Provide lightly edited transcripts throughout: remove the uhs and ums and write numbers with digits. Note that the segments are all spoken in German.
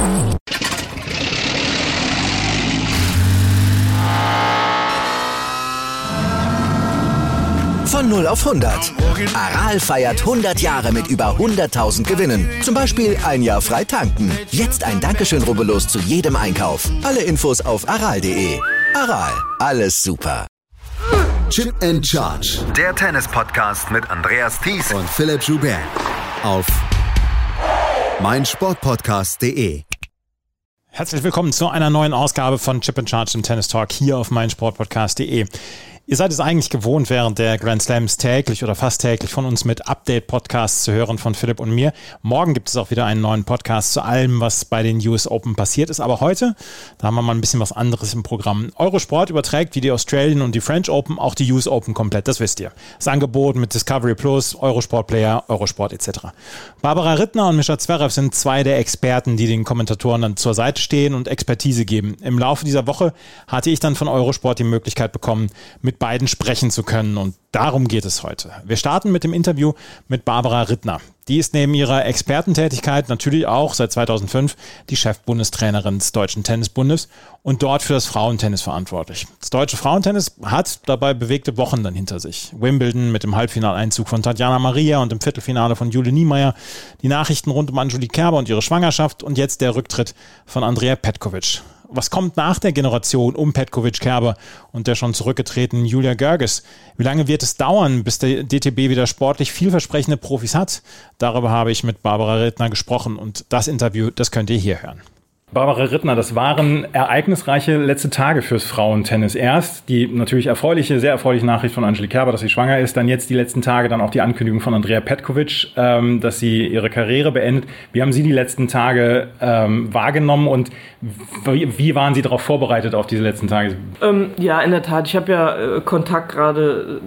Von 0 auf 100. Aral feiert 100 Jahre mit über 100.000 Gewinnen. Zum Beispiel ein Jahr frei tanken. Jetzt ein Dankeschön, rubbellos zu jedem Einkauf. Alle Infos auf aral.de. Aral, alles super. Chip and Charge. Der Tennis-Podcast mit Andreas Thies und Philipp Joubert. Auf meinsportpodcast.de. Herzlich willkommen zu einer neuen Ausgabe von Chip and Charge im Tennis Talk hier auf meinsportpodcast.de. Ihr seid es eigentlich gewohnt, während der Grand Slams täglich oder fast täglich von uns mit Update-Podcasts zu hören von Philipp und mir. Morgen gibt es auch wieder einen neuen Podcast zu allem, was bei den US Open passiert ist. Aber heute, da haben wir mal ein bisschen was anderes im Programm. Eurosport überträgt wie die Australian und die French Open auch die US Open komplett, das wisst ihr. Das Angebot mit Discovery Plus, Eurosport Player, Eurosport etc. Barbara Rittner und Mischa Zverev sind zwei der Experten, die den Kommentatoren dann zur Seite stehen und Expertise geben. Im Laufe dieser Woche hatte ich dann von Eurosport die Möglichkeit bekommen, mit beiden sprechen zu können, und darum geht es heute. Wir starten mit dem Interview mit Barbara Rittner. Die ist neben ihrer Expertentätigkeit natürlich auch seit 2005 die Chefbundestrainerin des Deutschen Tennisbundes und dort für das Frauentennis verantwortlich. Das deutsche Frauentennis hat dabei bewegte Wochen dann hinter sich. Wimbledon mit dem Halbfinaleinzug von Tatjana Maria und im Viertelfinale von Jule Niemeyer, die Nachrichten rund um Angelique Kerber und ihre Schwangerschaft und jetzt der Rücktritt von Andrea Petkovic. Was kommt nach der Generation um Petkovic-Kerber und der schon zurückgetretenen Julia Görges? Wie lange wird es dauern, bis der DTB wieder sportlich vielversprechende Profis hat? Darüber habe ich mit Barbara Rittner gesprochen und das Interview, das könnt ihr hier hören. Barbara Rittner, das waren ereignisreiche letzte Tage fürs Frauentennis. Erst die natürlich sehr erfreuliche Nachricht von Angelique Kerber, dass sie schwanger ist. Dann jetzt die letzten Tage dann auch die Ankündigung von Andrea Petkovic, dass sie ihre Karriere beendet. Wie haben Sie die letzten Tage wahrgenommen und wie waren Sie darauf vorbereitet auf diese letzten Tage? Ja, in der Tat. Ich habe ja Kontakt gerade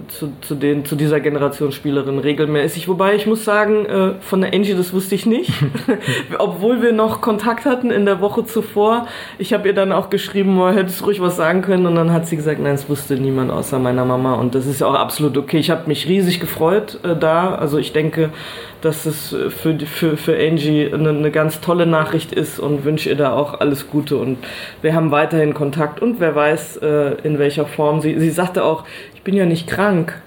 zu dieser Generation Spielerin regelmäßig. Wobei ich muss sagen, von der Angie, das wusste ich nicht. Obwohl wir noch Kontakt hatten in der Woche zuvor. Ich habe ihr dann auch geschrieben, hättest du ruhig was sagen können, und dann hat sie gesagt, nein, es wusste niemand außer meiner Mama, und das ist ja auch absolut okay. Ich habe mich riesig gefreut also ich denke, dass es für Angie eine ganz tolle Nachricht ist und wünsche ihr da auch alles Gute, und wir haben weiterhin Kontakt und wer weiß, in welcher Form. Sie sagte auch, ich bin ja nicht krank.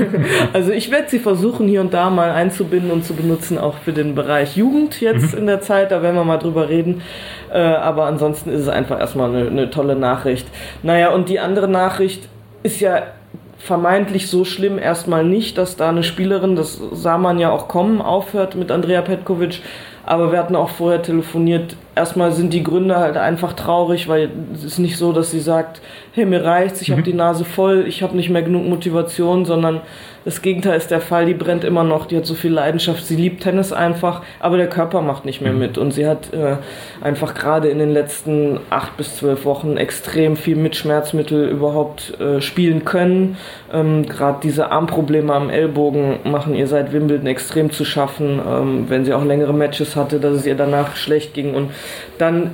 Also ich werde sie versuchen, hier und da mal einzubinden und zu benutzen, auch für den Bereich Jugend jetzt in der Zeit, da werden wir mal drüber reden. Aber ansonsten ist es einfach erstmal eine tolle Nachricht. Naja, und die andere Nachricht ist ja vermeintlich so schlimm erstmal nicht, dass da eine Spielerin, das sah man ja auch kommen, aufhört mit Andrea Petkovic. Aber wir hatten auch vorher telefoniert. Erstmal sind die Gründe halt einfach traurig, weil es ist nicht so, dass sie sagt, hey, mir reicht's, ich habe die Nase voll, ich habe nicht mehr genug Motivation, sondern das Gegenteil ist der Fall. Die brennt immer noch, die hat so viel Leidenschaft, sie liebt Tennis einfach, aber der Körper macht nicht mehr mit. Und sie hat einfach gerade in den letzten 8 bis 12 Wochen extrem viel mit Schmerzmittel überhaupt spielen können. Gerade diese Armprobleme am Ellbogen machen ihr seit Wimbledon extrem zu schaffen, wenn sie auch längere Matches hatte, dass es ihr danach schlecht ging. Und dann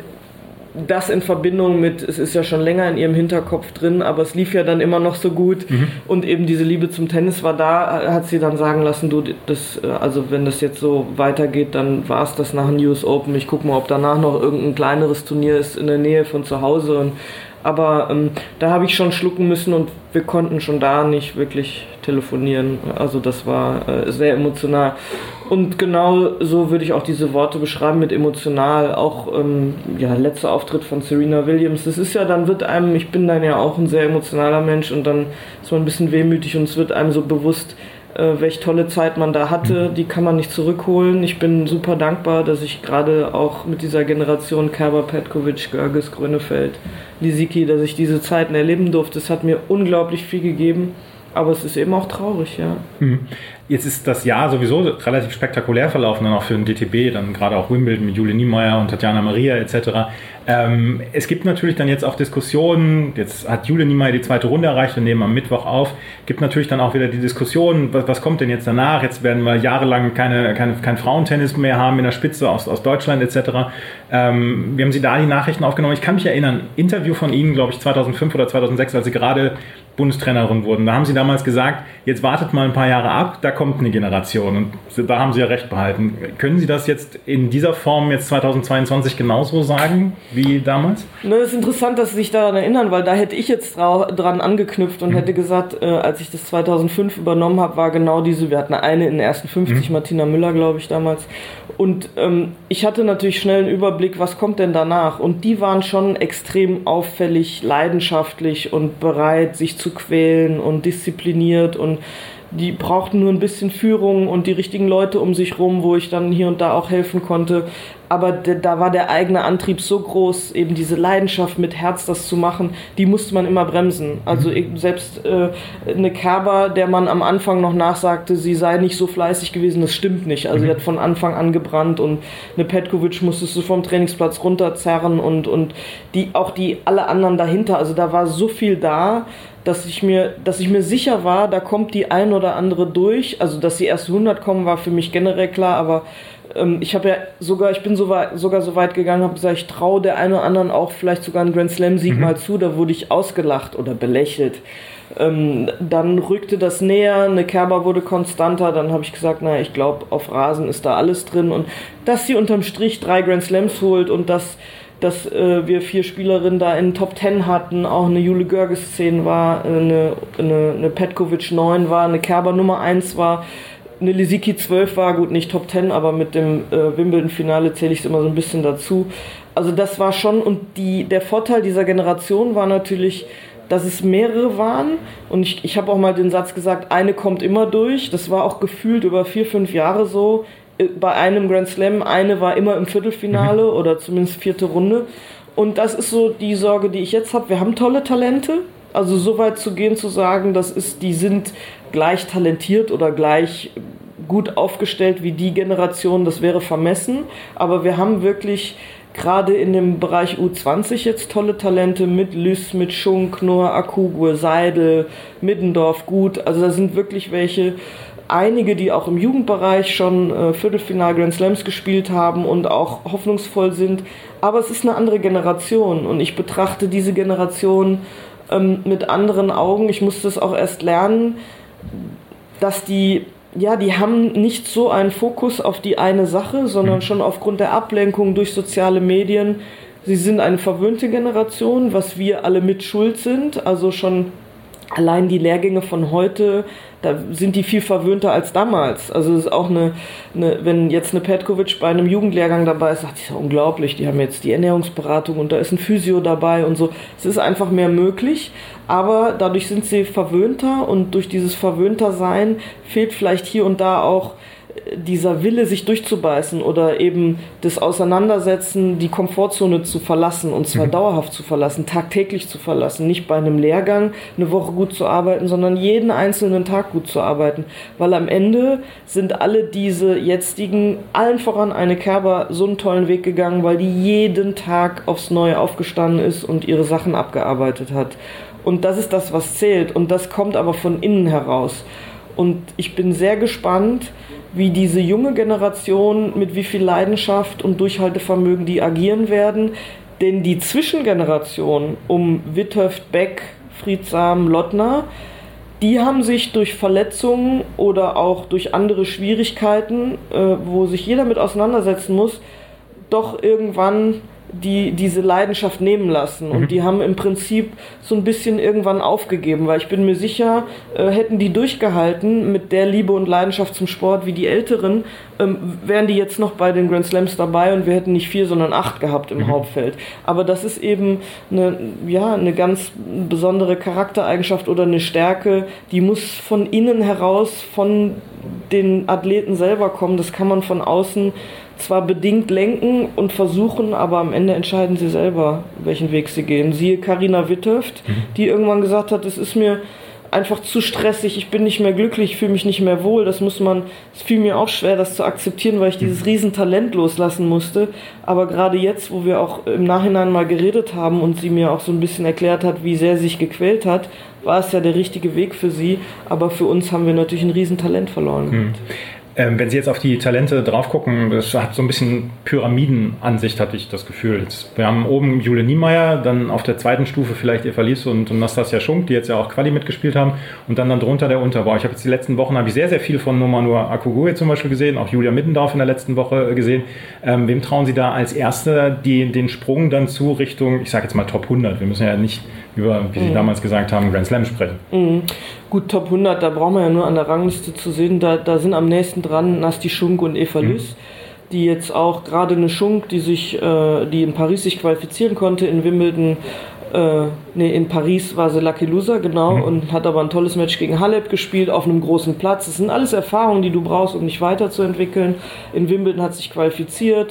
das in Verbindung mit, es ist ja schon länger in ihrem Hinterkopf drin, aber es lief ja dann immer noch so gut, und eben diese Liebe zum Tennis war da, hat sie dann sagen lassen, du, also wenn das jetzt so weitergeht, dann war es das nach dem US Open, ich gucke mal, ob danach noch irgendein kleineres Turnier ist in der Nähe von zu Hause, aber da habe ich schon schlucken müssen und wir konnten schon da nicht wirklich telefonieren. Also das war sehr emotional. Und genau so würde ich auch diese Worte beschreiben mit emotional. Auch letzter Auftritt von Serena Williams. Das ist ja, dann wird einem, ich bin dann ja auch ein sehr emotionaler Mensch, und dann ist man ein bisschen wehmütig und es wird einem so bewusst, welche tolle Zeit man da hatte, die kann man nicht zurückholen. Ich bin super dankbar, dass ich gerade auch mit dieser Generation Kerber, Petkovic, Görges, Grönefeld, Lisicki, dass ich diese Zeiten erleben durfte. Es hat mir unglaublich viel gegeben, aber es ist eben auch traurig, ja. Jetzt ist das Jahr sowieso relativ spektakulär verlaufen, dann auch für den DTB, dann gerade auch Wimbledon mit Jule Niemeyer und Tatjana Maria etc. Es gibt natürlich dann jetzt auch Diskussionen, jetzt hat Jule Niemeyer die 2. Runde erreicht, wir nehmen am Mittwoch auf, gibt natürlich dann auch wieder die Diskussion, was kommt denn jetzt danach, jetzt werden wir jahrelang kein Frauentennis mehr haben in der Spitze aus Deutschland etc. Wie haben Sie da die Nachrichten aufgenommen? Ich kann mich erinnern, Interview von Ihnen, glaube ich 2005 oder 2006, als Sie gerade Bundestrainerin wurden, da haben Sie damals gesagt, jetzt wartet mal ein paar Jahre ab, da kommt eine Generation und da haben Sie ja recht behalten. Können Sie das jetzt in dieser Form jetzt 2022 genauso sagen wie damals? Ne, es ist interessant, dass Sie sich daran erinnern, weil da hätte ich jetzt dran angeknüpft und hätte gesagt, als ich das 2005 übernommen habe, war genau diese, wir hatten eine in den ersten 50, Martina Müller, glaube ich, damals. Und ich hatte natürlich schnell einen Überblick, was kommt denn danach? Und die waren schon extrem auffällig, leidenschaftlich und bereit, sich zu quälen und diszipliniert, und die brauchten nur ein bisschen Führung und die richtigen Leute um sich rum, wo ich dann hier und da auch helfen konnte. Aber da war der eigene Antrieb so groß, eben diese Leidenschaft mit Herz, das zu machen, die musste man immer bremsen. Also selbst eine Kerber, der man am Anfang noch nachsagte, sie sei nicht so fleißig gewesen, das stimmt nicht. Also sie hat von Anfang an gebrannt, und eine Petkovic musstest du vom Trainingsplatz runterzerren und alle anderen dahinter. Also da war so viel da, dass ich mir sicher war, da kommt die ein oder andere durch. Also dass die ersten 100 kommen, war für mich generell klar, aber ich bin sogar so weit gegangen, habe gesagt, ich traue der einen oder anderen auch vielleicht sogar einen Grand Slam Sieg mal zu. Da wurde ich ausgelacht oder belächelt. Dann rückte das näher, eine Kerber wurde konstanter, dann habe ich gesagt, naja, ich glaube, auf Rasen ist da alles drin, und dass sie unterm Strich 3 Grand Slams holt und dass wir 4 Spielerinnen da in den Top 10 hatten, auch eine Jule Görges 10 war, eine Petkovic 9 war, eine Kerber Nummer 1 war, eine Lisicki 12 war, gut, nicht Top 10, aber mit dem Wimbledon-Finale zähle ich es immer so ein bisschen dazu. Also das war schon, und der Vorteil dieser Generation war natürlich, dass es mehrere waren, und ich habe auch mal den Satz gesagt, eine kommt immer durch, das war auch gefühlt über 4-5 Jahre so, bei einem Grand Slam, eine war immer im Viertelfinale oder zumindest 4. Runde, und das ist so die Sorge, die ich jetzt habe. Wir haben tolle Talente, also so weit zu gehen, zu sagen, die sind gleich talentiert oder gleich gut aufgestellt wie die Generation, das wäre vermessen, aber wir haben wirklich gerade in dem Bereich U20 jetzt tolle Talente mit Lys, mit Schunk, Noah Akugwe, Seidel, Middendorf, gut, also da sind wirklich einige, die auch im Jugendbereich schon Viertelfinal Grand Slams gespielt haben und auch hoffnungsvoll sind, aber es ist eine andere Generation, und ich betrachte diese Generation mit anderen Augen. Ich musste es auch erst lernen, dass die haben nicht so einen Fokus auf die eine Sache, sondern schon aufgrund der Ablenkung durch soziale Medien. Sie sind eine verwöhnte Generation, was wir alle mit schuld sind. Also schon allein die Lehrgänge von heute, da sind die viel verwöhnter als damals. Also es ist auch wenn jetzt eine Petkovic bei einem Jugendlehrgang dabei ist, sagt, das ist ja unglaublich, die haben jetzt die Ernährungsberatung und da ist ein Physio dabei und so. Es ist einfach mehr möglich, aber dadurch sind sie verwöhnter, und durch dieses Verwöhntersein fehlt vielleicht hier und da auch dieser Wille, sich durchzubeißen oder eben das Auseinandersetzen, die Komfortzone zu verlassen, und zwar dauerhaft zu verlassen, tagtäglich zu verlassen, nicht bei einem Lehrgang eine Woche gut zu arbeiten, sondern jeden einzelnen Tag gut zu arbeiten, weil am Ende sind alle diese jetzigen, allen voran eine Kerber, so einen tollen Weg gegangen, weil die jeden Tag aufs Neue aufgestanden ist und ihre Sachen abgearbeitet hat, und das ist das, was zählt, und das kommt aber von innen heraus, und ich bin sehr gespannt, wie diese junge Generation, mit wie viel Leidenschaft und Durchhaltevermögen die agieren werden. Denn die Zwischengeneration um Witthöft, Beck, Friedsam, Lottner, die haben sich durch Verletzungen oder auch durch andere Schwierigkeiten, wo sich jeder mit auseinandersetzen muss, doch irgendwann diese Leidenschaft nehmen lassen, und die haben im Prinzip so ein bisschen irgendwann aufgegeben, weil ich bin mir sicher, hätten die durchgehalten mit der Liebe und Leidenschaft zum Sport wie die Älteren, wären die jetzt noch bei den Grand Slams dabei, und wir hätten nicht 4, sondern 8 gehabt im Hauptfeld. Aber das ist eben eine ganz besondere Charaktereigenschaft oder eine Stärke, die muss von innen heraus, von den Athleten selber kommen. Das kann man von außen zwar bedingt lenken und versuchen, aber am Ende entscheiden sie selber, welchen Weg sie gehen. Siehe Carina Witthöft, die irgendwann gesagt hat, es ist mir einfach zu stressig, ich bin nicht mehr glücklich, ich fühle mich nicht mehr wohl. Es fiel mir auch schwer, das zu akzeptieren, weil ich dieses Riesentalent loslassen musste. Aber gerade jetzt, wo wir auch im Nachhinein mal geredet haben und sie mir auch so ein bisschen erklärt hat, wie sehr sie sich gequält hat, war es ja der richtige Weg für sie. Aber für uns haben wir natürlich ein Riesentalent verloren gehabt. Wenn Sie jetzt auf die Talente drauf gucken, das hat so ein bisschen Pyramidenansicht, hatte ich das Gefühl. Wir haben oben Jule Niemeyer, dann auf der zweiten Stufe vielleicht Eva Lies und Nastasia Schunk, die jetzt ja auch Quali mitgespielt haben, und dann drunter der Unterbau. Ich habe jetzt die letzten Wochen sehr, sehr viel von Nomanur Akugui zum Beispiel gesehen, auch Julia Middendorf in der letzten Woche gesehen. Wem trauen Sie da als Erster den Sprung dann zu Richtung, ich sage jetzt mal Top 100? Wir müssen ja nicht über, wie Sie damals gesagt haben, Grand Slam sprechen. Gut, Top 100, da brauchen wir ja nur an der Rangliste zu sehen, da sind am nächsten dran Nasti Schunk und Eva Lys, die jetzt auch gerade eine Schunk, die in Paris sich qualifizieren konnte, in Wimbledon, in Paris war sie Lucky Loser, genau, und hat aber ein tolles Match gegen Halep gespielt, auf einem großen Platz. Das sind alles Erfahrungen, die du brauchst, um dich weiterzuentwickeln. In Wimbledon hat sie sich qualifiziert.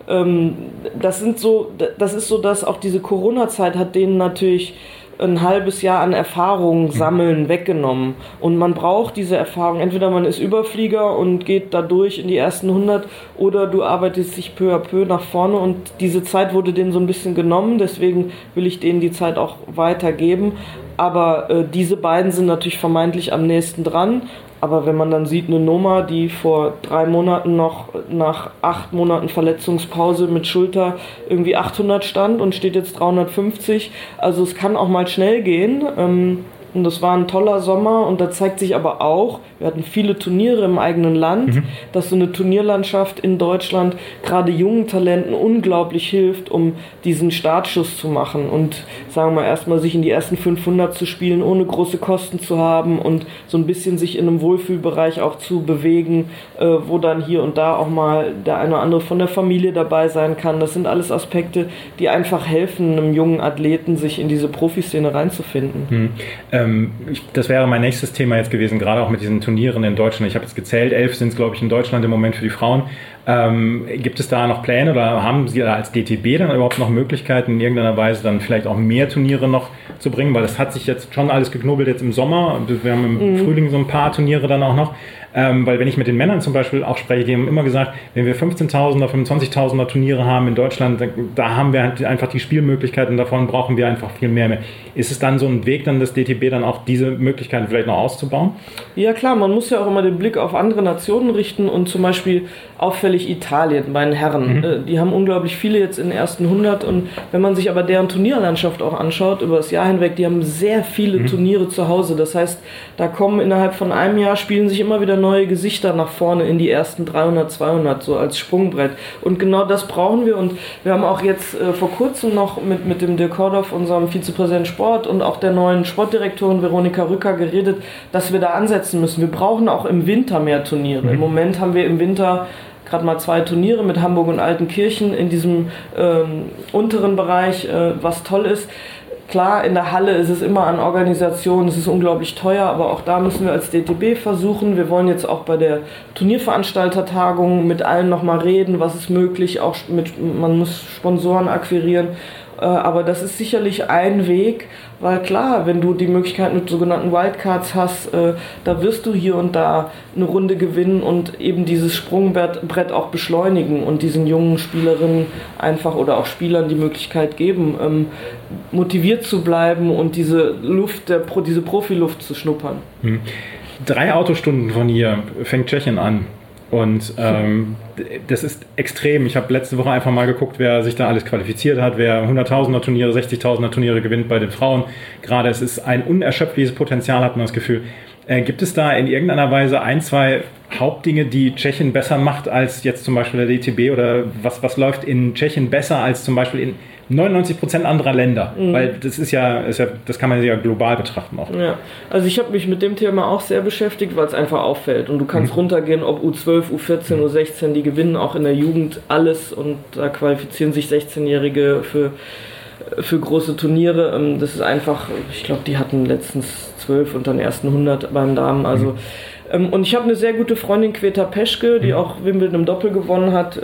Das ist so, dass auch diese Corona-Zeit hat denen natürlich ein halbes Jahr an Erfahrung sammeln weggenommen. Und man braucht diese Erfahrung. Entweder man ist Überflieger und geht da durch in die ersten 100 oder du arbeitest dich peu à peu nach vorne, und diese Zeit wurde denen so ein bisschen genommen. Deswegen will ich denen die Zeit auch weitergeben. Aber diese beiden sind natürlich vermeintlich am nächsten dran. Aber wenn man dann sieht, eine Noma, die vor 3 Monaten noch nach 8 Monaten Verletzungspause mit Schulter irgendwie 800 stand und steht jetzt 350, also es kann auch mal schnell gehen. Und das war ein toller Sommer, und da zeigt sich aber auch, wir hatten viele Turniere im eigenen Land, dass so eine Turnierlandschaft in Deutschland gerade jungen Talenten unglaublich hilft, um diesen Startschuss zu machen und, sagen wir mal, erstmal sich in die ersten 500 zu spielen, ohne große Kosten zu haben und so ein bisschen sich in einem Wohlfühlbereich auch zu bewegen, wo dann hier und da auch mal der eine oder andere von der Familie dabei sein kann. Das sind alles Aspekte, die einfach helfen, einem jungen Athleten sich in diese Profiszene reinzufinden. Das wäre mein nächstes Thema jetzt gewesen, gerade auch mit diesen Turnieren in Deutschland. Ich habe jetzt gezählt, 11 sind es, glaube ich, in Deutschland im Moment für die Frauen. Gibt es da noch Pläne oder haben Sie da als DTB dann überhaupt noch Möglichkeiten, in irgendeiner Weise dann vielleicht auch mehr Turniere noch zu bringen? Weil das hat sich jetzt schon alles geknubbelt jetzt im Sommer. Wir haben im Frühling so ein paar Turniere dann auch noch. Weil wenn ich mit den Männern zum Beispiel auch spreche, die haben immer gesagt, wenn wir 15.000er, 25.000er Turniere haben in Deutschland, da haben wir halt einfach die Spielmöglichkeiten, davon brauchen wir einfach viel mehr. Ist es dann so ein Weg, dann das DTB dann auch diese Möglichkeiten vielleicht noch auszubauen? Ja klar, man muss ja auch immer den Blick auf andere Nationen richten, und zum Beispiel auffällig Italien bei den Herren. Die haben unglaublich viele jetzt in den ersten 100, und wenn man sich aber deren Turnierlandschaft auch anschaut, über das Jahr hinweg, die haben sehr viele Turniere zu Hause. Das heißt, da kommen innerhalb von einem Jahr, spielen sich immer wieder neue Gesichter nach vorne in die ersten 300, 200, so als Sprungbrett. Und genau das brauchen wir, und wir haben auch jetzt vor kurzem noch mit dem Dirk Hordorf, unserem Vizepräsident Sport, und auch der neuen Sportdirektorin Veronika Rücker geredet, dass wir da ansetzen müssen. Wir brauchen auch im Winter mehr Turniere. Im Moment haben wir im Winter gerade mal 2 Turniere mit Hamburg und Altenkirchen in diesem unteren Bereich, was toll ist. Klar, in der Halle ist es immer an Organisation, es ist unglaublich teuer, aber auch da müssen wir als DTB versuchen. Wir wollen jetzt auch bei der Turnierveranstaltertagung mit allen nochmal reden, was ist möglich, auch man muss Sponsoren akquirieren. Aber das ist sicherlich ein Weg, weil klar, wenn du die Möglichkeit mit sogenannten Wildcards hast, da wirst du hier und da eine Runde gewinnen und eben dieses Sprungbrett auch beschleunigen und diesen jungen Spielerinnen einfach oder auch Spielern die Möglichkeit geben, motiviert zu bleiben und diese Profiluft zu schnuppern. 3 Autostunden von hier fängt Tschechien an. Und das ist extrem. Ich habe letzte Woche einfach mal geguckt, wer sich da alles qualifiziert hat, wer 100.000er Turniere, 60.000er Turniere gewinnt bei den Frauen. Gerade es ist ein unerschöpfliches Potenzial, hat man das Gefühl. Gibt es da in irgendeiner Weise 1, 2 Hauptdinge, die Tschechien besser macht als jetzt zum Beispiel der DTB? Oder was läuft in Tschechien besser als zum Beispiel in 99% anderer Länder? Weil das ist ja, das kann man ja global betrachten auch. Ja, also ich habe mich mit dem Thema auch sehr beschäftigt, weil es einfach auffällt. Und du kannst runtergehen, ob U12, U14, U16, die gewinnen auch in der Jugend alles, und da qualifizieren sich 16-Jährige für große Turniere. Das ist einfach, ich glaube, die hatten letztens 12 unter den ersten 100 beim Damen. Also und ich habe eine sehr gute Freundin, Queta Peschke, die auch Wimbledon im Doppel gewonnen hat,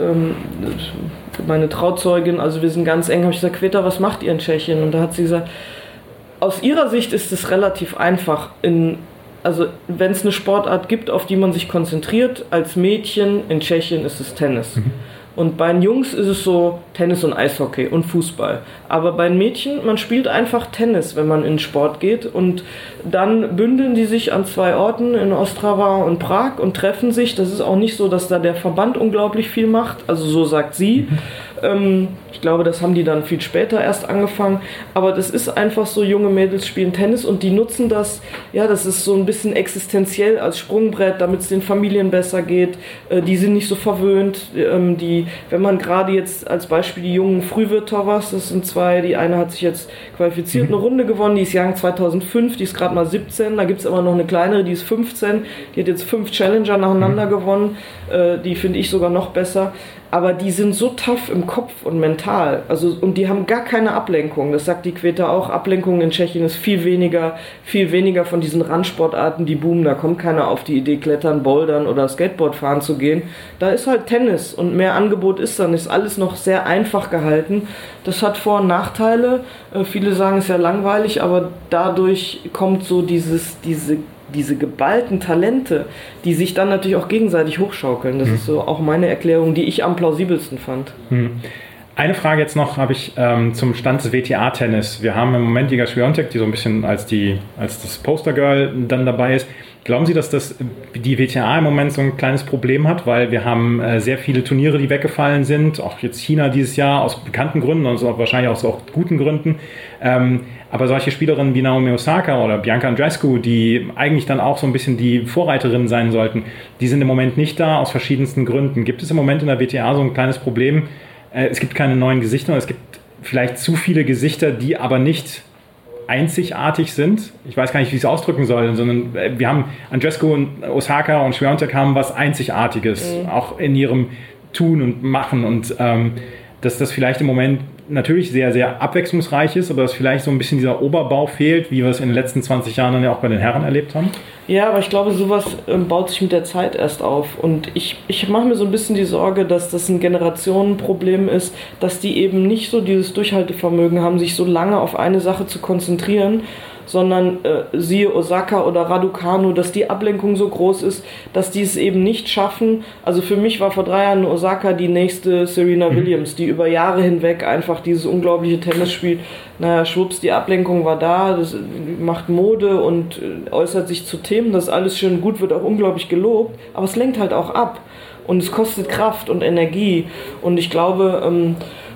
meine Trauzeugin, also wir sind ganz eng. Habe ich gesagt, Queta, was macht ihr in Tschechien? Und da hat sie gesagt, aus ihrer Sicht ist es relativ einfach, also wenn es eine Sportart gibt, auf die man sich konzentriert, als Mädchen in Tschechien ist es Tennis. Und bei den Jungs ist es so Tennis und Eishockey und Fußball. Aber bei den Mädchen, man spielt einfach Tennis, wenn man in den Sport geht. Und dann bündeln die sich an 2 Orten, in Ostrava und Prag, und treffen sich. Das ist auch nicht so, dass da der Verband unglaublich viel macht. Also so sagt sie. Ich glaube, das haben die dann viel später erst angefangen. Aber das ist einfach so, junge Mädels spielen Tennis und die nutzen das, ja, das ist so ein bisschen existenziell als Sprungbrett, damit es den Familien besser geht. Die sind nicht so verwöhnt. Wenn man gerade jetzt als Beispiel die jungen Frühwirtovas, das sind 2, die eine hat sich jetzt qualifiziert, eine Runde gewonnen, die ist Jahrgang 2005, die ist gerade mal 17, da gibt es aber noch eine kleinere, die ist 15, die hat jetzt 5 Challenger nacheinander gewonnen, die finde ich sogar noch besser. Aber die sind so tough im Kopf und mental. Also, und die haben gar keine Ablenkung. Das sagt die Queta auch. Ablenkung in Tschechien ist viel weniger von diesen Randsportarten, die boomen. Da kommt keiner auf die Idee, klettern, bouldern oder Skateboard fahren zu gehen. Da ist halt Tennis und mehr Angebot ist dann. Ist alles noch sehr einfach gehalten. Das hat Vor- und Nachteile. Viele sagen, es ist ja langweilig, aber dadurch kommt so diese geballten Talente, die sich dann natürlich auch gegenseitig hochschaukeln. Das ist so auch meine Erklärung, die ich am plausibelsten fand. Eine Frage jetzt noch habe ich zum Stand des WTA-Tennis. Wir haben im Moment Iga Swiatek, die so ein bisschen als das Postergirl dann dabei ist. Glauben Sie, dass die WTA im Moment so ein kleines Problem hat? Weil wir haben sehr viele Turniere, die weggefallen sind. Auch jetzt China dieses Jahr aus bekannten Gründen und wahrscheinlich auch aus guten Gründen. Aber solche Spielerinnen wie Naomi Osaka oder Bianca Andreescu, die eigentlich dann auch so ein bisschen die Vorreiterinnen sein sollten, die sind im Moment nicht da aus verschiedensten Gründen. Gibt es im Moment in der WTA so ein kleines Problem? Es gibt keine neuen Gesichter, es gibt vielleicht zu viele Gesichter, die aber nicht einzigartig sind. Ich weiß gar nicht, wie ich es ausdrücken soll, sondern wir haben Andreescu und Osaka und Swiatek haben was Einzigartiges, auch in ihrem Tun und Machen, und dass das vielleicht im Moment natürlich sehr, sehr abwechslungsreich ist, aber dass vielleicht so ein bisschen dieser Oberbau fehlt, wie wir es in den letzten 20 Jahren dann ja auch bei den Herren erlebt haben? Ja, aber ich glaube, sowas baut sich mit der Zeit erst auf. Und ich mache mir so ein bisschen die Sorge, dass das ein Generationenproblem ist, dass die eben nicht so dieses Durchhaltevermögen haben, sich so lange auf eine Sache zu konzentrieren, sondern siehe Osaka oder Raducanu, dass die Ablenkung so groß ist, dass die es eben nicht schaffen. Also für mich war vor 3 Jahren Osaka die nächste Serena Williams, die über Jahre hinweg einfach dieses unglaubliche Tennis spielt. Naja, schwupps, die Ablenkung war da, das macht Mode und äußert sich zu Themen, das ist alles schön gut, wird auch unglaublich gelobt, aber es lenkt halt auch ab und es kostet Kraft und Energie, und ich glaube,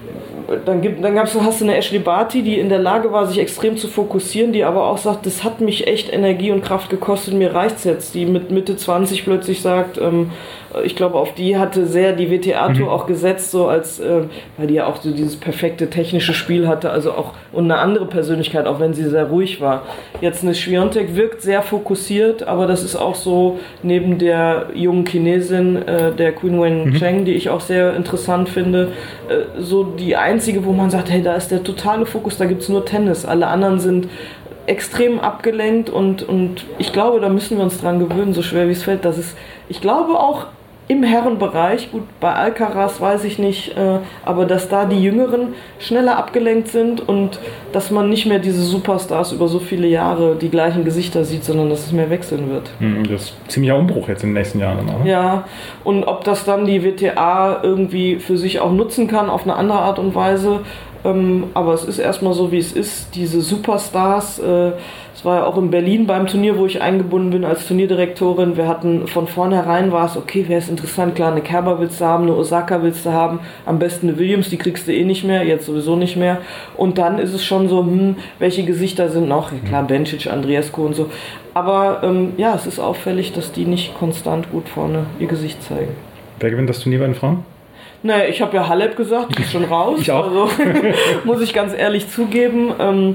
hast du eine Ashley Barty, die in der Lage war, sich extrem zu fokussieren, die aber auch sagt, das hat mich echt Energie und Kraft gekostet, mir reicht's jetzt. Die mit Mitte 20 plötzlich sagt, ich glaube, auf die hatte sehr die WTA-Tour auch gesetzt, so als, weil die ja auch so dieses perfekte technische Spiel hatte, also auch, und eine andere Persönlichkeit, auch wenn sie sehr ruhig war. Jetzt eine Swiatek wirkt sehr fokussiert, aber das ist auch so, neben der jungen Chinesin, der Qin Wen Cheng, die ich auch sehr interessant finde, so die einzige, wo man sagt, hey, da ist der totale Fokus, da gibt's nur Tennis. Alle anderen sind extrem abgelenkt, und ich glaube, da müssen wir uns dran gewöhnen, so schwer wie es fällt, dass es, ich glaube auch im Herrenbereich, gut, bei Alcaraz weiß ich nicht, aber dass da die Jüngeren schneller abgelenkt sind und dass man nicht mehr diese Superstars über so viele Jahre die gleichen Gesichter sieht, sondern dass es mehr wechseln wird. Das ist ein ziemlicher Umbruch jetzt in den nächsten Jahren. Oder? Ja, und ob das dann die WTA irgendwie für sich auch nutzen kann auf eine andere Art und Weise, aber es ist erstmal so, wie es ist. Diese Superstars, es war ja auch in Berlin beim Turnier, wo ich eingebunden bin als Turnierdirektorin. Wir hatten von vornherein war es, okay, wer ist interessant, klar, eine Kerber willst du haben, eine Osaka willst du haben, am besten eine Williams, die kriegst du eh nicht mehr, jetzt sowieso nicht mehr. Und dann ist es schon so, welche Gesichter sind noch, klar, Bencic, Andreescu und so. Aber ja, es ist auffällig, dass die nicht konstant gut vorne ihr Gesicht zeigen. Wer gewinnt das Turnier bei den Frauen? Naja, ich habe ja Halep gesagt, die ist schon raus. Ich auch. Also, muss ich ganz ehrlich zugeben.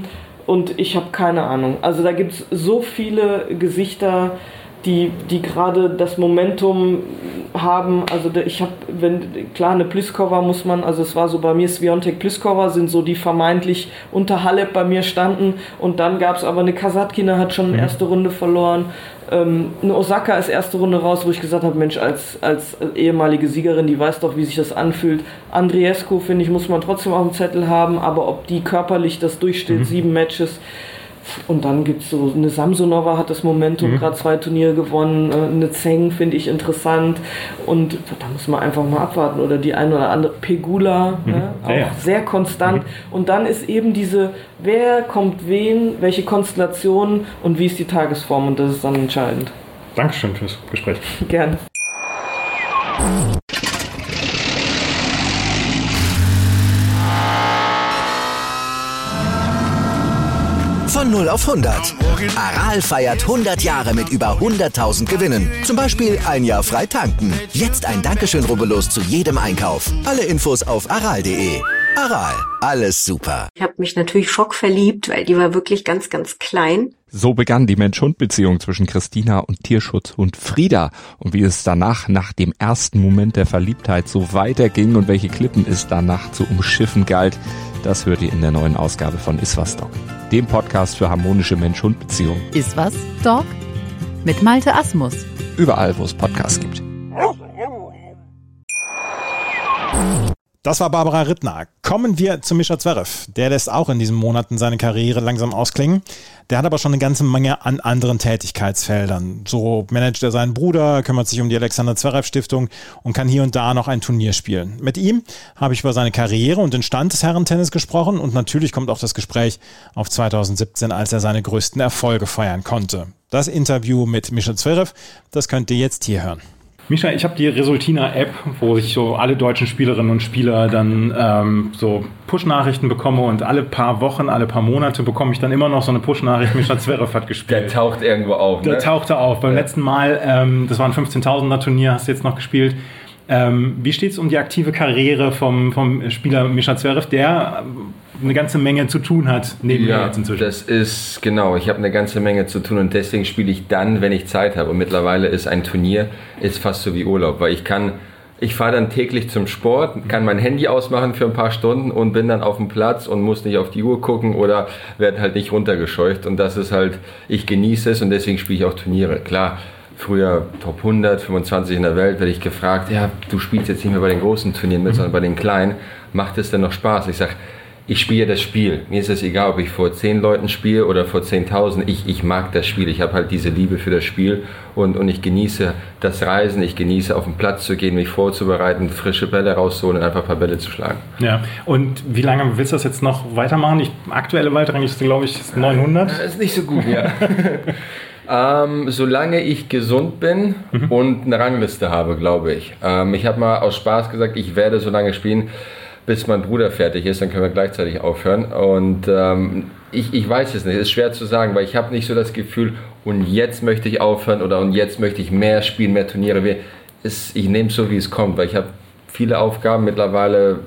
Und ich habe keine Ahnung. Also da gibt es so viele Gesichter, die gerade das Momentum haben. Also ich habe, klar, eine Pliskova muss man, also es war so bei mir, Swiatek, Pliskova sind so die vermeintlich unter Halep bei mir standen. Und dann gab es aber eine Kasatkina, hat schon eine erste Runde verloren. Eine Osaka ist erste Runde raus, wo ich gesagt habe, Mensch, als ehemalige Siegerin, die weiß doch, wie sich das anfühlt. Andreescu, finde ich, muss man trotzdem auf dem Zettel haben, aber ob die körperlich das durchsteht, 7 Matches, Und dann gibt es so eine Samsonova hat das Momentum, gerade 2 Turniere gewonnen, eine Zeng finde ich interessant und da muss man einfach mal abwarten. Oder die ein oder andere Pegula, auch sehr konstant. Und dann ist eben wer kommt wen, welche Konstellationen und wie ist die Tagesform und das ist dann entscheidend. Dankeschön fürs Gespräch. Gerne. Von 0 auf 100. Aral feiert 100 Jahre mit über 100.000 Gewinnen. Zum Beispiel ein Jahr frei tanken. Jetzt ein Dankeschön, rubbellos zu jedem Einkauf. Alle Infos auf aral.de. Aral, alles super. Ich habe mich natürlich schockverliebt, weil die war wirklich ganz, ganz klein. So begann die Mensch-Hund-Beziehung zwischen Christina und Tierschutzhund Frieda. Und wie es danach, nach dem ersten Moment der Verliebtheit, so weiterging und welche Klippen es danach zu umschiffen galt, das hört ihr in der neuen Ausgabe von Iswas Dog, dem Podcast für harmonische Mensch-Hund-Beziehungen. Iswas Dog mit Malte Asmus. Überall, wo es Podcasts gibt. Das war Barbara Rittner. Kommen wir zu Mischa Zverev. Der lässt auch in diesen Monaten seine Karriere langsam ausklingen. Der hat aber schon eine ganze Menge an anderen Tätigkeitsfeldern. So managt er seinen Bruder, kümmert sich um die Alexander Zverev Stiftung und kann hier und da noch ein Turnier spielen. Mit ihm habe ich über seine Karriere und den Stand des Herrentennis gesprochen und natürlich kommt auch das Gespräch auf 2017, als er seine größten Erfolge feiern konnte. Das Interview mit Mischa Zverev, das könnt ihr jetzt hier hören. Mischa, ich habe die Resultina-App, wo ich so alle deutschen Spielerinnen und Spieler dann so Push-Nachrichten bekomme und alle paar Wochen, alle paar Monate bekomme ich dann immer noch so eine Push-Nachricht, Mischa Zverev hat gespielt. Der taucht irgendwo auf, ne? Der tauchte auf. Beim letzten Mal, das war ein 15.000er Turnier, hast du jetzt noch gespielt. Wie steht es um die aktive Karriere vom Spieler Mischa Zverev, der eine ganze Menge zu tun hat neben mir jetzt inzwischen? Das ist genau, ich habe eine ganze Menge zu tun und deswegen spiele ich dann, wenn ich Zeit habe. Und mittlerweile ist ein Turnier ist fast so wie Urlaub, weil ich fahre dann täglich zum Sport, kann mein Handy ausmachen für ein paar Stunden und bin dann auf dem Platz und muss nicht auf die Uhr gucken oder werde halt nicht runtergescheucht. Und das ist halt, ich genieße es und deswegen spiele ich auch Turniere. Klar, früher Top 100, 25 in der Welt, werde ich gefragt, ja, du spielst jetzt nicht mehr bei den großen Turnieren mit, sondern bei den kleinen. Macht es denn noch Spaß? Ich sage, ich spiele das Spiel. Mir ist es egal, ob ich vor 10 Leuten spiele oder vor 10.000. Ich mag das Spiel. Ich habe halt diese Liebe für das Spiel und ich genieße das Reisen. Ich genieße, auf den Platz zu gehen, mich vorzubereiten, frische Bälle rauszuholen und einfach ein paar Bälle zu schlagen. Ja, und wie lange willst du das jetzt noch weitermachen? Aktuelle Weitergang ist, glaube ich, 900. Das ist nicht so gut, ja. Solange ich gesund bin und eine Rangliste habe, glaube ich. Ich habe mal aus Spaß gesagt, ich werde so lange spielen, bis mein Bruder fertig ist, dann können wir gleichzeitig aufhören. Und ich weiß es nicht, es ist schwer zu sagen, weil ich habe nicht so das Gefühl, und jetzt möchte ich aufhören oder und jetzt möchte ich mehr spielen, mehr Turniere. Ich nehme es so, wie es kommt, weil ich habe viele Aufgaben mittlerweile,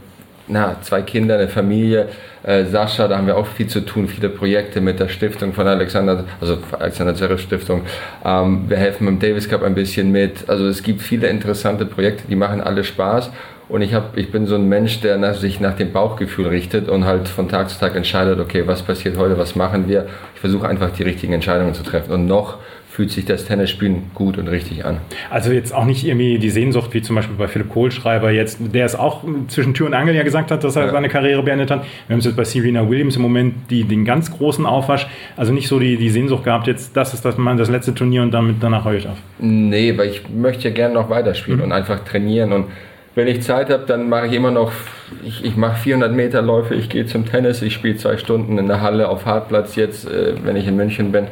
2 Kinder, eine Familie, Sascha, da haben wir auch viel zu tun, viele Projekte mit der Stiftung von Alexander Zverev Stiftung. Wir helfen beim Davis Cup ein bisschen mit. Also es gibt viele interessante Projekte, die machen alle Spaß. Und ich bin so ein Mensch, der sich nach dem Bauchgefühl richtet und halt von Tag zu Tag entscheidet, okay, was passiert heute, was machen wir. Ich versuche einfach die richtigen Entscheidungen zu treffen. Und noch fühlt sich das Tennisspielen gut und richtig an. Also jetzt auch nicht irgendwie die Sehnsucht, wie zum Beispiel bei Philipp Kohlschreiber jetzt, der es auch zwischen Tür und Angel ja gesagt hat, dass er seine Karriere beendet hat. Wir haben es jetzt bei Serena Williams im Moment den ganz großen Aufwasch, also nicht so die Sehnsucht gehabt, jetzt das ist das letzte Turnier und danach höre ich auf. Nee, weil ich möchte ja gerne noch weiterspielen und einfach trainieren und wenn ich Zeit habe, dann mache ich immer noch, ich mache 400 Meter Läufe, ich gehe zum Tennis, ich spiele 2 Stunden in der Halle auf Hartplatz jetzt, wenn ich in München bin.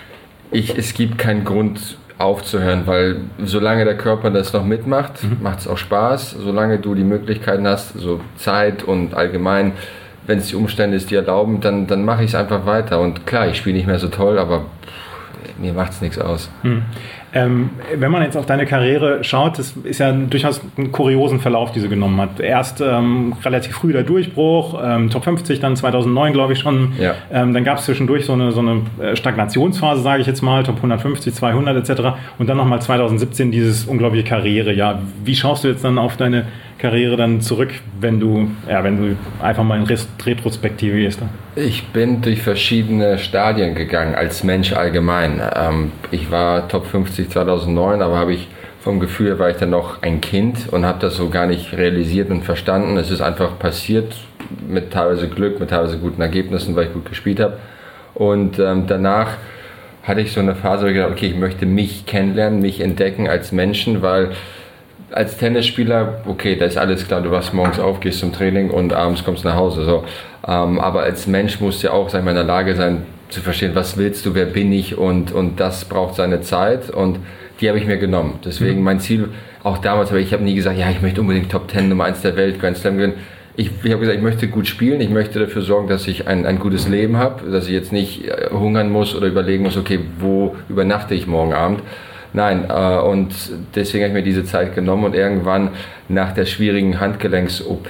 Es gibt keinen Grund aufzuhören, weil solange der Körper das noch mitmacht, macht es auch Spaß. Solange du die Möglichkeiten hast, so Zeit und allgemein, wenn es die Umstände ist, die erlauben, dann mache ich es einfach weiter. Und klar, ich spiele nicht mehr so toll, aber mir macht es nichts aus. Wenn man jetzt auf deine Karriere schaut, das ist ja durchaus einen kuriosen Verlauf, die sie genommen hat. Erst relativ früh der Durchbruch, Top 50, dann 2009 glaube ich schon. Ja. Dann gab es zwischendurch so eine Stagnationsphase, sage ich jetzt mal, Top 150, 200 etc. Und dann nochmal 2017 dieses unglaubliche Karrierejahr. Wie schaust du jetzt dann auf deine Karriere dann zurück, wenn du einfach mal in Retrospektive gehst? Ich bin durch verschiedene Stadien gegangen, als Mensch allgemein. Ich war Top 50 2009, aber vom Gefühl her war ich dann noch ein Kind und habe das so gar nicht realisiert und verstanden. Es ist einfach passiert, mit teilweise Glück, mit teilweise guten Ergebnissen, weil ich gut gespielt habe. Und danach hatte ich so eine Phase, wo ich gedacht, okay, ich möchte mich kennenlernen, mich entdecken als Menschen, weil als Tennisspieler, okay, da ist alles klar, du wachst morgens auf, gehst zum Training und abends kommst nach Hause. So. Aber als Mensch musst du ja auch, sag ich mal, in der Lage sein, zu verstehen, was willst du, wer bin ich, und das braucht seine Zeit, und die habe ich mir genommen. Deswegen mein Ziel, auch damals, aber ich habe nie gesagt, ja, ich möchte unbedingt Top 10, Nummer 1 der Welt, Grand Slam gewinnen. Ich habe gesagt, ich möchte gut spielen, ich möchte dafür sorgen, dass ich ein gutes Leben habe, dass ich jetzt nicht hungern muss oder überlegen muss, okay, wo übernachte ich morgen Abend. Nein, und deswegen habe ich mir diese Zeit genommen, und irgendwann nach der schwierigen Handgelenks-OP,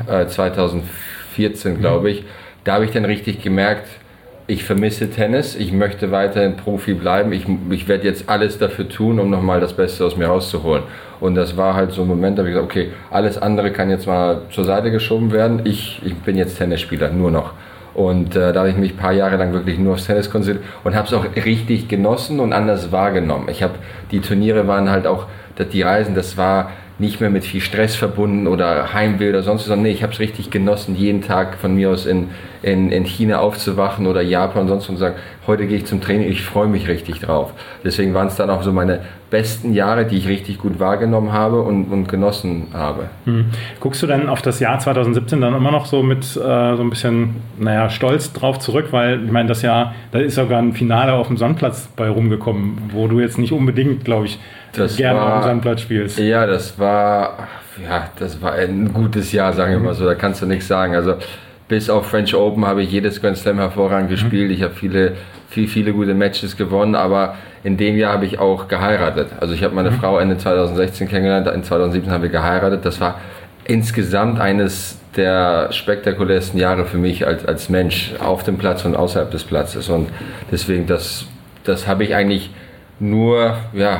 2014 glaube ich, da habe ich dann richtig gemerkt, ich vermisse Tennis, ich möchte weiterhin Profi bleiben, ich werde jetzt alles dafür tun, um nochmal das Beste aus mir rauszuholen. Und das war halt so ein Moment, da habe ich gesagt, okay, alles andere kann jetzt mal zur Seite geschoben werden, ich bin jetzt Tennisspieler, nur noch. Und da habe ich mich ein paar Jahre lang wirklich nur aufs Tennis konzentriert und habe es auch richtig genossen und anders wahrgenommen. Die Turniere waren halt auch, die Reisen, das war nicht mehr mit viel Stress verbunden oder Heimweh oder sonst was, sondern nee, ich habe es richtig genossen, jeden Tag von mir aus in China aufzuwachen oder Japan und sonst was und sagen, heute gehe ich zum Training, ich freue mich richtig drauf. Deswegen waren es dann auch so meine besten Jahre, die ich richtig gut wahrgenommen habe und genossen habe. Guckst du denn auf das Jahr 2017 dann immer noch so mit so ein bisschen, Stolz drauf zurück? Weil ich meine, da ist sogar ein Finale auf dem Sandplatz bei rumgekommen, wo du jetzt nicht unbedingt, glaube ich, gerne auf dem Sandplatz spielst. Ja, das war ein gutes Jahr, sagen wir mal so, da kannst du nichts sagen. Also bis auf French Open habe ich jedes Grand Slam hervorragend gespielt. Ich habe viele gute Matches gewonnen, aber in dem Jahr habe ich auch geheiratet. Also ich habe meine Frau Ende 2016 kennengelernt, in 2017 haben wir geheiratet. Das war insgesamt eines der spektakulärsten Jahre für mich als Mensch, auf dem Platz und außerhalb des Platzes. Und deswegen, das habe ich eigentlich nur,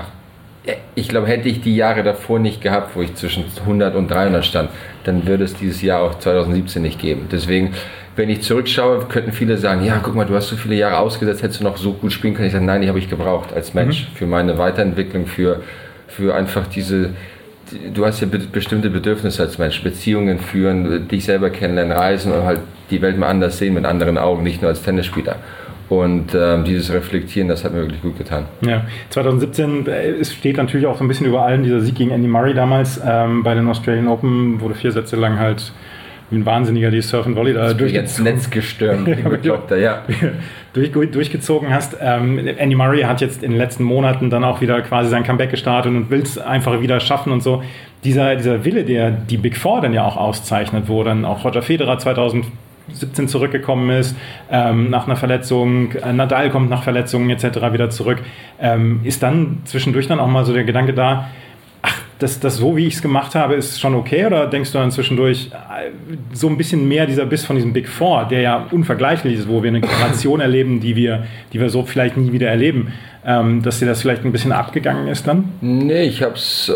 ich glaube, hätte ich die Jahre davor nicht gehabt, wo ich zwischen 100 und 300 stand, dann würde es dieses Jahr auch 2017 nicht geben. Deswegen, wenn ich zurückschaue, könnten viele sagen, ja, guck mal, du hast so viele Jahre ausgesetzt, hättest du noch so gut spielen können. Ich sage, nein, die habe ich gebraucht als Mensch, für meine Weiterentwicklung, für einfach du hast ja bestimmte Bedürfnisse als Mensch, Beziehungen führen, dich selber kennenlernen, reisen und halt die Welt mal anders sehen, mit anderen Augen, nicht nur als Tennisspieler. Und dieses Reflektieren, das hat mir wirklich gut getan. Ja, 2017 es steht natürlich auch so ein bisschen über allem dieser Sieg gegen Andy Murray damals bei den Australian Open, wurde 4 Sätze lang halt wie ein Wahnsinniger die Surf and Volley da ins Netz gestürmt, durchgezogen hast. Andy Murray hat jetzt in den letzten Monaten dann auch wieder quasi sein Comeback gestartet und will es einfach wieder schaffen und so. Dieser Wille, der die Big Four dann ja auch auszeichnet, wo dann auch Roger Federer 2017 zurückgekommen ist, nach einer Verletzung, Nadal kommt nach Verletzungen etc. wieder zurück, ist dann zwischendurch dann auch mal so der Gedanke da, das so wie ich es gemacht habe, ist schon okay, oder denkst du dann zwischendurch so ein bisschen mehr dieser Biss von diesem Big Four, der ja unvergleichlich ist, wo wir eine Generation erleben, die wir so vielleicht nie wieder erleben, dass dir das vielleicht ein bisschen abgegangen ist dann? Nee, ich hab's,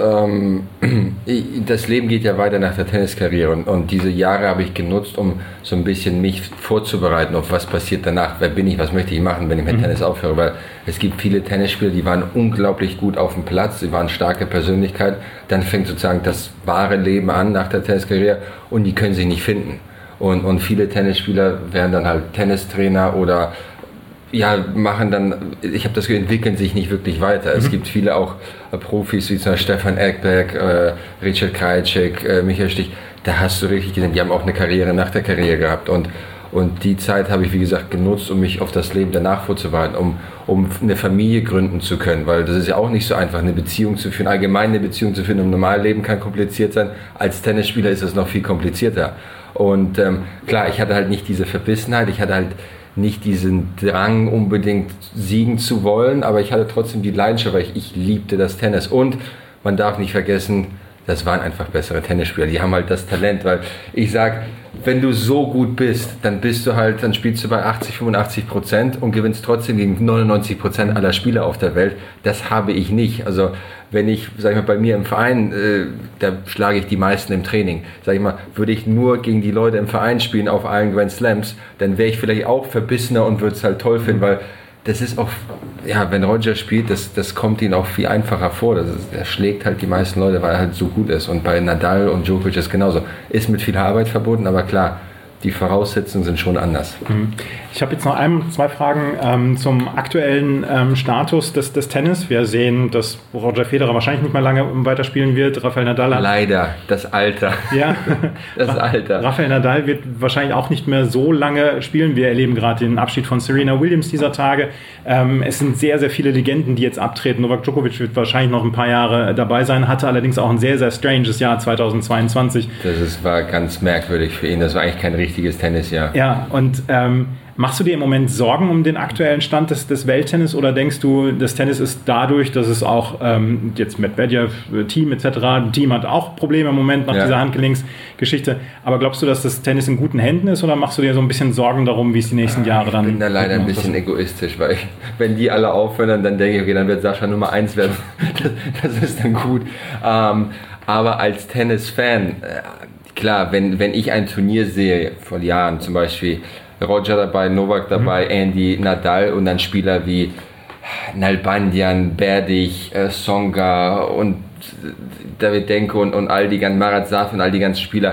das Leben geht ja weiter nach der Tenniskarriere und diese Jahre habe ich genutzt, um so ein bisschen mich vorzubereiten auf was passiert danach, wer bin ich, was möchte ich machen, wenn ich mit Tennis aufhöre, weil es gibt viele Tennisspieler, die waren unglaublich gut auf dem Platz, sie waren starke Persönlichkeit, dann fängt sozusagen das wahre Leben an nach der Tenniskarriere und die können sich nicht finden. Und viele Tennisspieler werden dann halt Tennistrainer oder machen dann, ich habe das Gefühl, entwickeln sich nicht wirklich weiter. Es gibt viele auch Profis, wie zum Beispiel Stefan Ekberg, Richard Krajicek, Michael Stich, da hast du richtig gesehen, die haben auch eine Karriere nach der Karriere gehabt und die Zeit habe ich, wie gesagt, genutzt, um mich auf das Leben danach vorzubereiten, um eine Familie gründen zu können, weil das ist ja auch nicht so einfach, eine Beziehung zu führen, allgemein eine Beziehung zu führen. Im Normalleben kann kompliziert sein, als Tennisspieler ist es noch viel komplizierter. Und klar, ich hatte halt nicht diese Verbissenheit, ich hatte halt nicht diesen Drang, unbedingt siegen zu wollen, aber ich hatte trotzdem die Leidenschaft, weil ich liebte das Tennis. Und man darf nicht vergessen, das waren einfach bessere Tennisspieler. Die haben halt das Talent, weil ich sag, wenn du so gut bist, dann spielst du bei 80-85% und gewinnst trotzdem gegen 99% aller Spieler auf der Welt. Das habe ich nicht. Also wenn ich, sag ich mal, bei mir im Verein, da schlage ich die meisten im Training. Sag ich mal, würde ich nur gegen die Leute im Verein spielen auf allen Grand Slams, dann wäre ich vielleicht auch verbissener und würde es halt toll finden, weil das ist auch, wenn Roger spielt, das kommt ihnen auch viel einfacher vor. Er schlägt halt die meisten Leute, weil er halt so gut ist. Und bei Nadal und Djokovic ist genauso. Ist mit viel Arbeit verbunden, aber klar, die Voraussetzungen sind schon anders. Ich habe jetzt noch zwei Fragen zum aktuellen Status des Tennis. Wir sehen, dass Roger Federer wahrscheinlich nicht mehr lange weiterspielen wird. Rafael Nadal Leider, das Alter. Ja, das Alter. Rafael Nadal wird wahrscheinlich auch nicht mehr so lange spielen. Wir erleben gerade den Abschied von Serena Williams dieser Tage. Es sind sehr, sehr viele Legenden, die jetzt abtreten. Novak Djokovic wird wahrscheinlich noch ein paar Jahre dabei sein, hatte allerdings auch ein sehr, sehr stranges Jahr 2022. War ganz merkwürdig für ihn. Das war eigentlich kein richtiges Tennisjahr. Ja, und machst du dir im Moment Sorgen um den aktuellen Stand des Welttennis oder denkst du, das Tennis ist dadurch, dass es auch jetzt Medvedev, Team etc., Team hat auch Probleme im Moment nach dieser Handgelenksgeschichte, aber glaubst du, dass das Tennis in guten Händen ist oder machst du dir so ein bisschen Sorgen darum, wie es die nächsten Jahre dann... Ich bin da leider ein bisschen egoistisch, weil wenn die alle aufhören, dann denke ich, okay, dann wird Sascha Nummer 1 werden. Das ist dann gut. Aber als Tennis-Fan, klar, wenn ich ein Turnier sehe vor Jahren, zum Beispiel Roger dabei, Novak dabei, Andy, Nadal und dann Spieler wie Nalbandian, Berdych, Tsonga und Davydenko und all die ganzen Marat Safin und all die ganzen Spieler,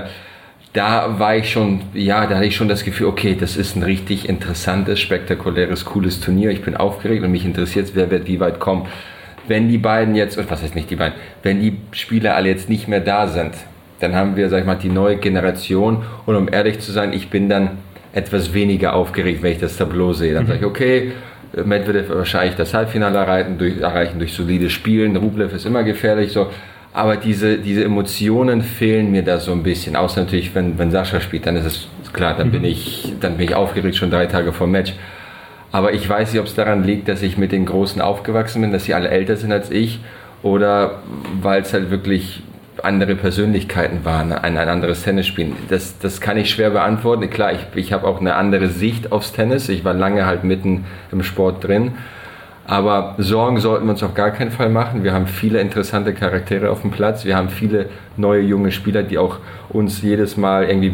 da war ich schon, da hatte ich schon das Gefühl, okay, das ist ein richtig interessantes, spektakuläres, cooles Turnier. Ich bin aufgeregt und mich interessiert, wer wird wie weit kommen. Wenn die beiden jetzt, was heißt nicht die beiden, wenn die Spieler alle jetzt nicht mehr da sind, dann haben wir, sag ich mal, die neue Generation und um ehrlich zu sein, ich bin dann etwas weniger aufgeregt, wenn ich das Tableau sehe. Dann sage ich, okay, Medvedev wahrscheinlich das Halbfinale erreichen durch solides Spielen, Rublev ist immer gefährlich, so. Aber diese Emotionen fehlen mir da so ein bisschen, außer natürlich, wenn Sascha spielt, dann ist es klar, dann bin ich aufgeregt schon 3 Tage vor dem Match. Aber ich weiß nicht, ob es daran liegt, dass ich mit den Großen aufgewachsen bin, dass sie alle älter sind als ich oder weil es halt wirklich andere Persönlichkeiten waren, ein anderes Tennis spielen. Das kann ich schwer beantworten. Klar, ich habe auch eine andere Sicht aufs Tennis. Ich war lange halt mitten im Sport drin. Aber Sorgen sollten wir uns auf gar keinen Fall machen. Wir haben viele interessante Charaktere auf dem Platz. Wir haben viele neue junge Spieler, die auch uns jedes Mal irgendwie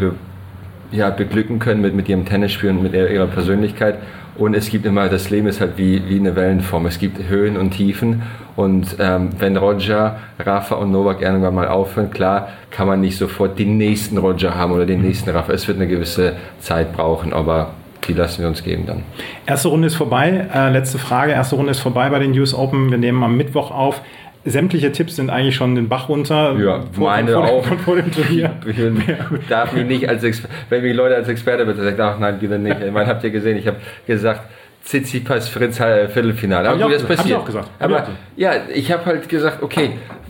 beglücken können mit ihrem Tennisspiel und mit ihrer Persönlichkeit. Und es gibt immer, das Leben ist halt wie eine Wellenform. Es gibt Höhen und Tiefen. Und wenn Roger, Rafa und Novak irgendwann mal aufhören, klar, kann man nicht sofort den nächsten Roger haben oder den nächsten Rafa. Es wird eine gewisse Zeit brauchen, aber die lassen wir uns geben dann. Erste Runde ist vorbei. Letzte Frage. Erste Runde ist vorbei bei den US Open. Wir nehmen am Mittwoch auf. Sämtliche Tipps sind eigentlich schon den Bach runter. Ja, meine auch. Vor dem Turnier. Ich darf mich nicht wenn mich Leute als Experte bezeichnen, sagen, nein, wieder nicht. Ich meine, habt ihr gesehen, ich habe gesagt, Tsitsipas Fritz Viertelfinale. Aber das passiert. Hab ich auch gesagt. Aber ja, ich habe halt gesagt, okay,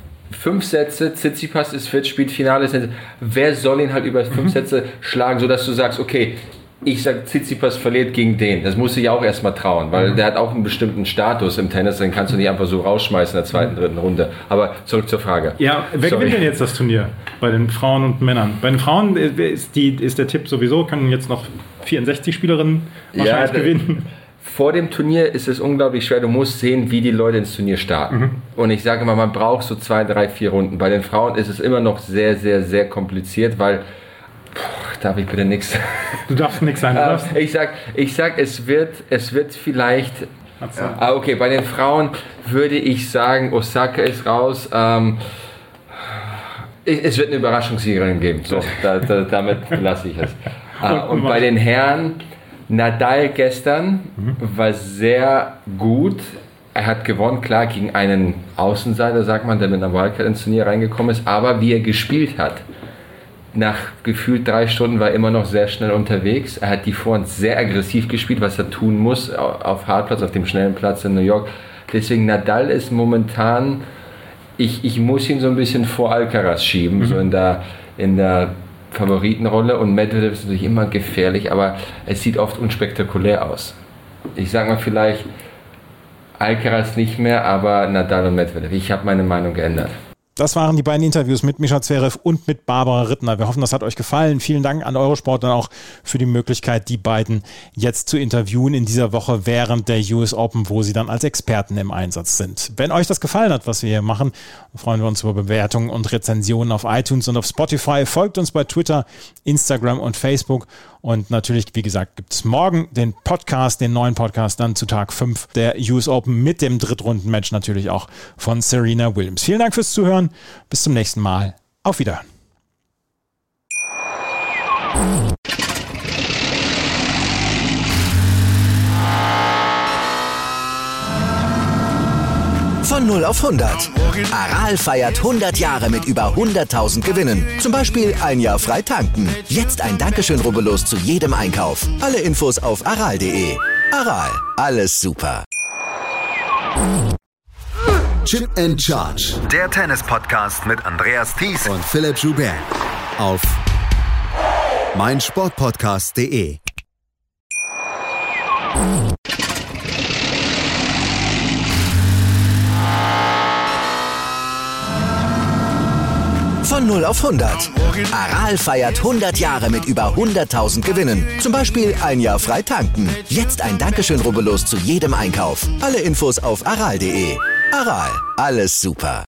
5 Sätze, Tsitsipas ist fit, spielt Finale. Wer soll ihn halt über 5 Sätze schlagen, sodass du sagst, okay, ich sag, Tsitsipas verliert gegen den. Das musst du ja auch erstmal trauen, weil der hat auch einen bestimmten Status im Tennis, den kannst du nicht einfach so rausschmeißen in der 2., 3. Runde. Aber zurück zur Frage. Ja, wer gewinnt denn jetzt das Turnier bei den Frauen und Männern? Bei den Frauen ist der Tipp sowieso, können jetzt noch 64 Spielerinnen wahrscheinlich gewinnen. Vor dem Turnier ist es unglaublich schwer. Du musst sehen, wie die Leute ins Turnier starten. Und ich sage mal, man braucht so 2, 3, 4 Runden. Bei den Frauen ist es immer noch sehr, sehr, sehr kompliziert, weil darf ich bitte nichts? Du darfst nichts sagen. Ich sag, es wird vielleicht. Okay, bei den Frauen würde ich sagen, Osaka ist raus. Es wird eine Überraschungssiegerin geben. So, damit lasse ich es. Und bei den Herren, Nadal gestern war sehr gut. Er hat gewonnen, klar, gegen einen Außenseiter, sagt man, der mit einer Wildcard ins Turnier reingekommen ist. Aber wie er gespielt hat, nach gefühlt 3 Stunden war er immer noch sehr schnell unterwegs. Er hat die Vorhand sehr aggressiv gespielt, was er tun muss auf Hartplatz, auf dem schnellen Platz in New York. Deswegen Nadal ist momentan, ich muss ihn so ein bisschen vor Alcaraz schieben, so in der Favoritenrolle. Und Medvedev ist natürlich immer gefährlich, aber es sieht oft unspektakulär aus. Ich sage mal vielleicht Alcaraz nicht mehr, aber Nadal und Medvedev. Ich habe meine Meinung geändert. Das waren die beiden Interviews mit Mischa Zverev und mit Barbara Rittner. Wir hoffen, das hat euch gefallen. Vielen Dank an Eurosport dann auch für die Möglichkeit, die beiden jetzt zu interviewen in dieser Woche während der US Open, wo sie dann als Experten im Einsatz sind. Wenn euch das gefallen hat, was wir hier machen, freuen wir uns über Bewertungen und Rezensionen auf iTunes und auf Spotify. Folgt uns bei Twitter, Instagram und Facebook. Und natürlich, wie gesagt, gibt es morgen den neuen Podcast dann zu Tag 5 der US Open mit dem Drittrunden-Match natürlich auch von Serena Williams. Vielen Dank fürs Zuhören. Bis zum nächsten Mal. Auf Wiederhören. Von 0 auf 100. Aral feiert 100 Jahre mit über 100.000 Gewinnen. Zum Beispiel ein Jahr frei tanken. Jetzt ein Dankeschön, rubbellos zu jedem Einkauf. Alle Infos auf aral.de. Aral, alles super. Chip and Charge. Der Tennis-Podcast mit Andreas Thies und Philipp Joubert. Auf meinsportpodcast.de. Von 0 auf 100. Aral feiert 100 Jahre mit über 100.000 Gewinnen. Zum Beispiel ein Jahr frei tanken. Jetzt ein Dankeschön, rubbellos zu jedem Einkauf. Alle Infos auf aral.de. Aral, alles super.